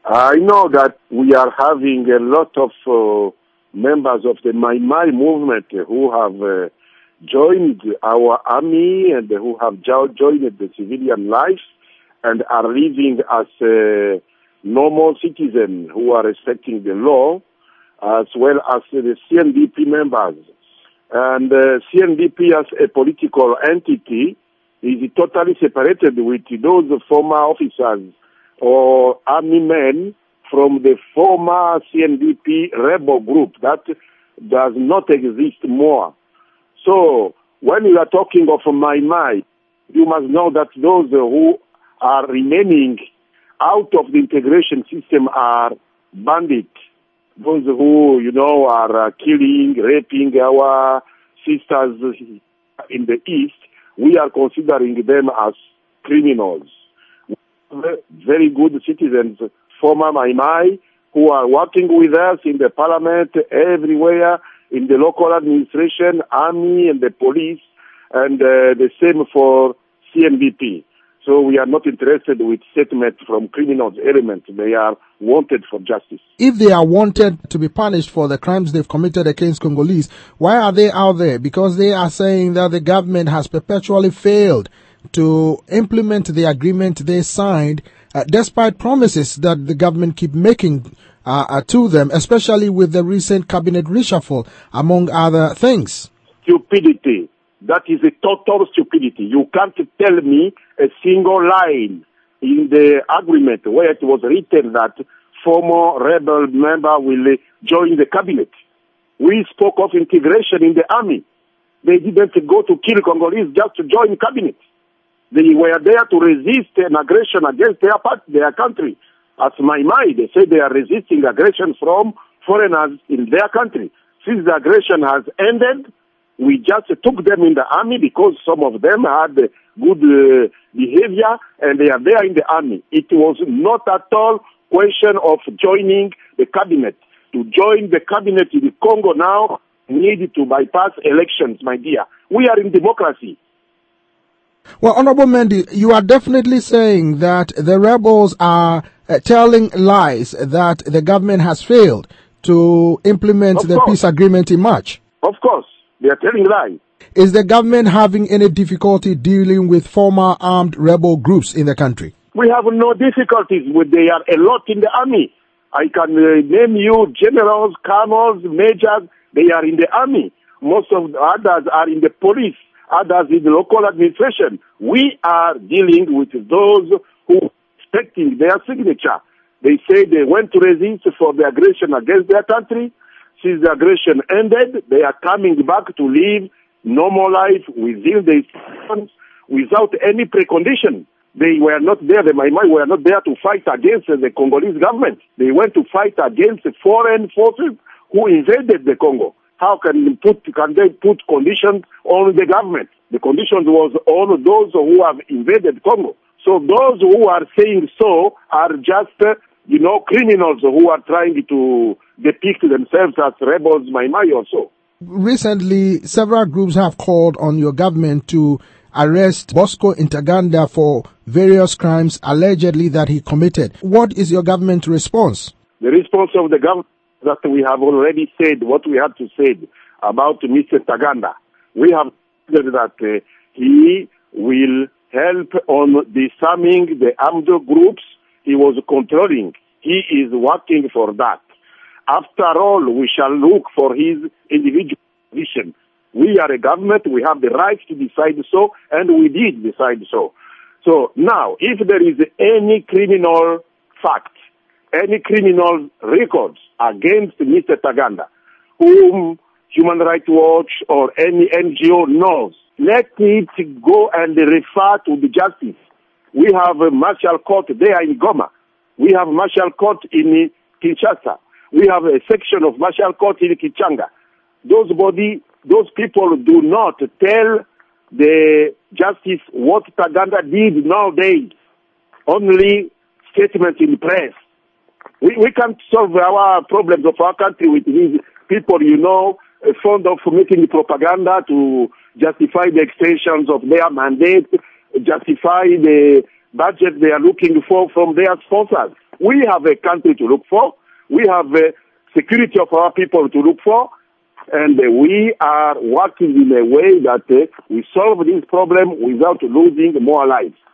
I know that we are having a lot of members of the Mai Mai movement who have joined our army and who have joined the civilian life and are living as normal citizens who are respecting the law, as well as the CNDP members. And CNDP as a political entity is totally separated with those former officers or army men from the former CNDP rebel group that does not exist more. So when you are talking of Mai Mai, you must know that those who are remaining out of the integration system are bandits. Those who, are killing, raping our sisters in the East, we are considering them as criminals. Very good citizens, former Mai Mai, who are working with us in the parliament, everywhere, in the local administration, army, and the police, and the same for CNDP. So we are not interested with statements from criminal elements. They are wanted for justice. If they are wanted to be punished for the crimes they've committed against Congolese, why are they out there? Because they are saying that the government has perpetually failed to implement the agreement they signed, despite promises that the government keep making to them, especially with the recent cabinet reshuffle, among other things. Stupidity. That is a total stupidity. You can't tell me a single line in the agreement where it was written that former rebel member will join the cabinet. We spoke of integration in the army. They didn't go to kill Congolese just to join cabinet. They were there to resist an aggression against their country. As Mai Mai, they say they are resisting aggression from foreigners in their country. Since the aggression has ended, we just took them in the army because some of them had good behavior and they are there in the army. It was not at all question of joining the cabinet. To join the cabinet in Congo now, need to bypass elections, my dear. We are in democracy. Well, Honorable Mendy, you are definitely saying that the rebels are telling lies, that the government has failed to implement the peace agreement in March. Of course, they are telling lies. Is the government having any difficulty dealing with former armed rebel groups in the country? We have no difficulties. They are a lot in the army. I can name you generals, colonels, majors. They are in the army. Most of the others are in the police. Others in the local administration. We are dealing with those who are expecting their signature. They say they went to resist for the aggression against their country. Since the aggression ended, they are coming back to live normal life within the institutions without any precondition. They were not there, the Mai Mai were not there to fight against the Congolese government. They went to fight against foreign forces who invaded the Congo. How can they put conditions on the government? The conditions was on those who have invaded Congo. So those who are saying so are just, criminals who are trying to depict themselves as rebels, Mai Mai also. Recently, several groups have called on your government to arrest Bosco Ntaganda for various crimes allegedly that he committed. What is your government's response? The response of the government that we have already said what we had to say about Mr. Ntaganda. We have said that he will help on disarming the armed groups he was controlling. He is working for that. After all, we shall look for his individual position. We are a government, we have the right to decide so, and we did decide so. So now, if there is any criminal fact, any criminal records against Mr. Ntaganda, whom Human Rights Watch or any NGO knows, let it go and refer to the justice. We have a martial court there in Goma. We have martial court in Kinshasa. We have a section of martial court in Kichanga. Those people do not tell the justice what Ntaganda did nowadays. Only statements in press. We can't solve our problems of our country with these people, fond of making propaganda to justify the extensions of their mandate, justify the budget they are looking for from their sponsors. We have a country to look for. We have a security of our people to look for. And we are working in a way that we solve this problem without losing more lives.